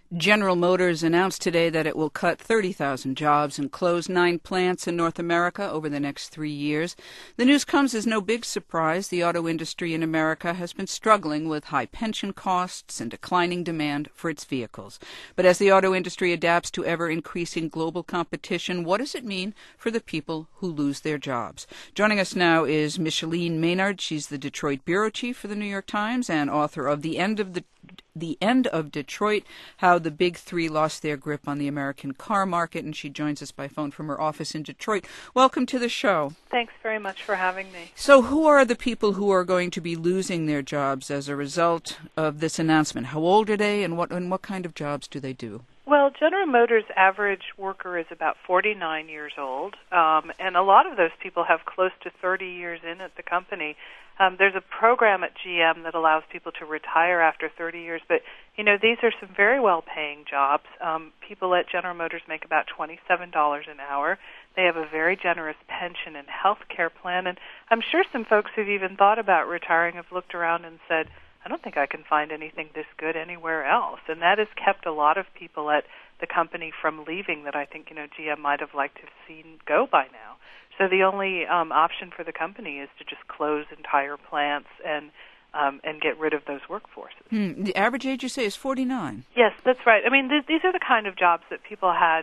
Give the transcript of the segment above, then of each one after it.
General Motors announced today that it will cut 30,000 jobs and close 9 plants in North America over the next 3 years. The news comes as no big surprise. The auto industry in America has been struggling with high pension costs and declining demand for its vehicles. But as the auto industry adapts to ever-increasing global competition, what does it mean for the people who lose their jobs? Joining us now is Micheline Maynard. She's the Detroit bureau chief for the New York Times and author of The End of Detroit, How the Big Three Lost Their Grip on the American Car Market, and she joins us by phone from her office in Detroit. Welcome to the show. Thanks very much for having me. So who are the people who are going to be losing their jobs as a result of this announcement? How old are they, and what kind of jobs do they do? Well, General Motors' average worker is about 49 years old, and a lot of those people have close to 30 years in at the company. There's a program at GM that allows people to retire after 30 years, but, these are some very well-paying jobs. People at General Motors make about $27 an hour. They have a very generous pension and health care plan, and I'm sure some folks who've even thought about retiring have looked around and said, I don't think I can find anything this good anywhere else. And that has kept a lot of people at the company from leaving that I think, GM might have liked to have seen go by now. So the only option for the company is to just close entire plants and get rid of those workforces. The average age, you say, is 49? Yes, that's right. I mean, these are the kind of jobs that people had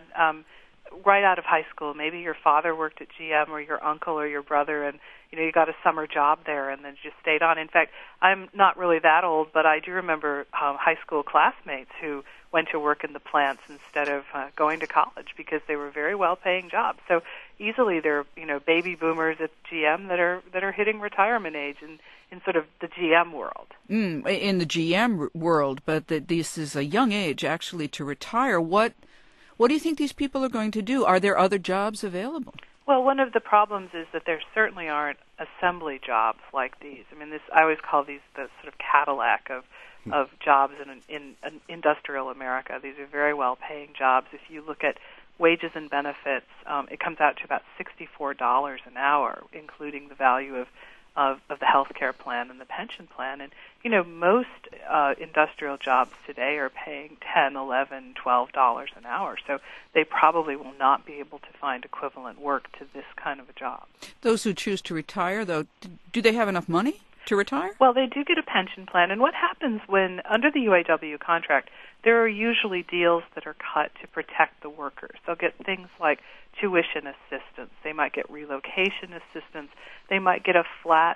right out of high school. Maybe your father worked at GM or your uncle or your brother, and you got a summer job there and then just stayed on. In fact, I'm not really that old, but I do remember high school classmates who went to work in the plants instead of going to college because they were very well-paying jobs. So easily there are baby boomers at GM that are hitting retirement age in sort of the GM world. In the GM world, but this is a young age actually to retire. What do you think these people are going to do? Are there other jobs available? Well, one of the problems is that there certainly aren't assembly jobs like these. I mean, I always call these the sort of Cadillac of jobs in industrial America. These are very well-paying jobs. If you look at wages and benefits, it comes out to about $64 an hour, including the value of the health care plan and the pension plan. And, most industrial jobs today are paying $10, $11, $12 an hour. So they probably will not be able to find equivalent work to this kind of a job. Those who choose to retire, though, do they have enough money to retire? Well, they do get a pension plan. And what happens when, under the UAW contract, there are usually deals that are cut to protect the workers. They'll get things like tuition assistance. They might get relocation assistance. They might get a flat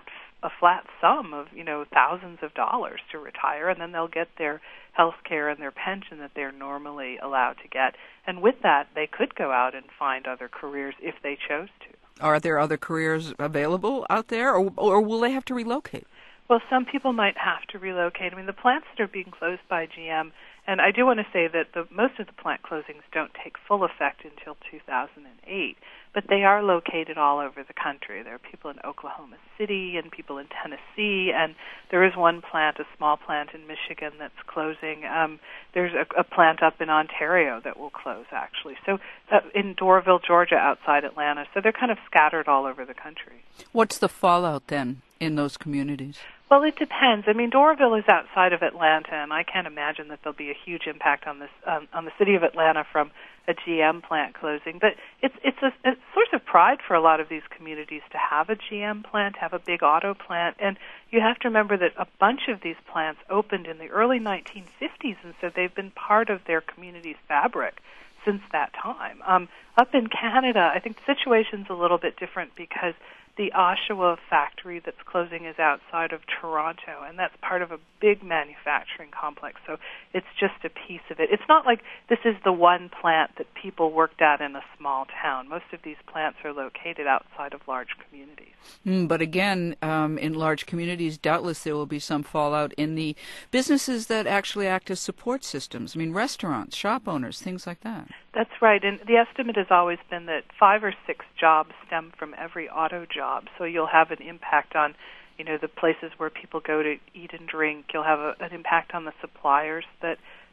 sum of, thousands of dollars to retire, and then they'll get their health care and their pension that they're normally allowed to get. And with that, they could go out and find other careers if they chose to. Are there other careers available out there, or will they have to relocate? Well, some people might have to relocate. I mean, the plants that are being closed by GM, and I do want to say that most of the plant closings don't take full effect until 2008, but they are located all over the country. There are people in Oklahoma City and people in Tennessee, and there is one plant, a small plant in Michigan that's closing. There's a plant up in Ontario that will close, actually. So in Doraville, Georgia, outside Atlanta. So they're kind of scattered all over the country. What's the fallout then in those communities? Well, it depends. I mean, Doraville is outside of Atlanta, and I can't imagine that there'll be a huge impact on the city of Atlanta from a GM plant closing. But it's a source of pride for a lot of these communities to have a GM plant, have a big auto plant, and you have to remember that a bunch of these plants opened in the early 1950s, and so they've been part of their community's fabric since that time. Up in Canada, I think the situation's a little bit different because the Oshawa factory that's closing is outside of Toronto, and that's part of a big manufacturing complex, so it's just a piece of it. It's not like this is the one plant that people worked at in a small town. Most of these plants are located outside of large communities. But again, in large communities, doubtless there will be some fallout in the businesses that actually act as support systems. I mean, restaurants, shop owners, things like that. That's right, and the estimate has always been that 5 or 6 jobs stem from every auto job, so you'll have an impact on, the places where people go to eat and drink. You'll have an impact on the suppliers that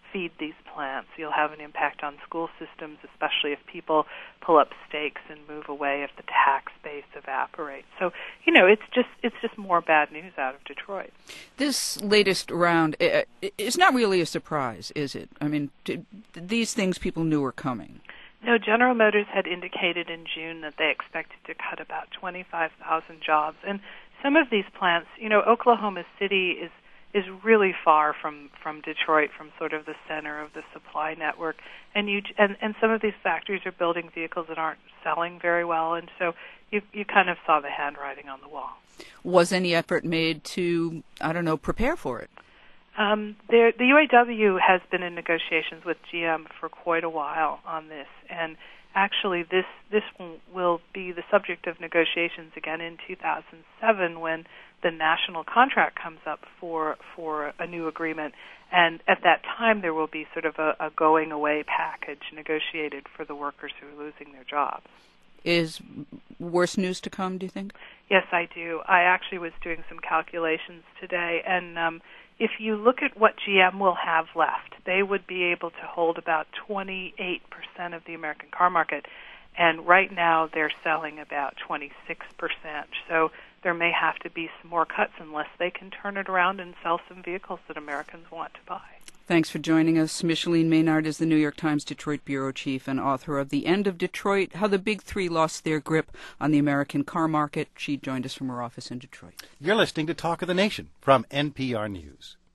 feed these plants. You'll have an impact on school systems, especially if people pull up stakes and move away, if the tax base evaporates. So, it's just more bad news out of Detroit. This latest round is not really a surprise, is it? I mean, these things people knew were coming. No, General Motors had indicated in June that they expected to cut about 25,000 jobs. And some of these plants, Oklahoma City is really far from Detroit, from sort of the center of the supply network. And some of these factories are building vehicles that aren't selling very well, and so you kind of saw the handwriting on the wall. Was any effort made to, prepare for it? The UAW has been in negotiations with GM for quite a while on this, and actually this will be the subject of negotiations again in 2007 when the national contract comes up for a new agreement, and at that time there will be sort of a going away package negotiated for the workers who are losing their jobs. Is worse news to come, do you think? Yes, I do. I actually was doing some calculations today, and if you look at what GM will have left, they would be able to hold about 28% of the American car market, and right now they're selling about 26%. So there may have to be some more cuts unless they can turn it around and sell some vehicles that Americans want to buy. Thanks for joining us. Micheline Maynard is the New York Times Detroit bureau chief and author of The End of Detroit, How the Big Three Lost Their Grip on the American Car Market. She joined us from her office in Detroit. You're listening to Talk of the Nation from NPR News.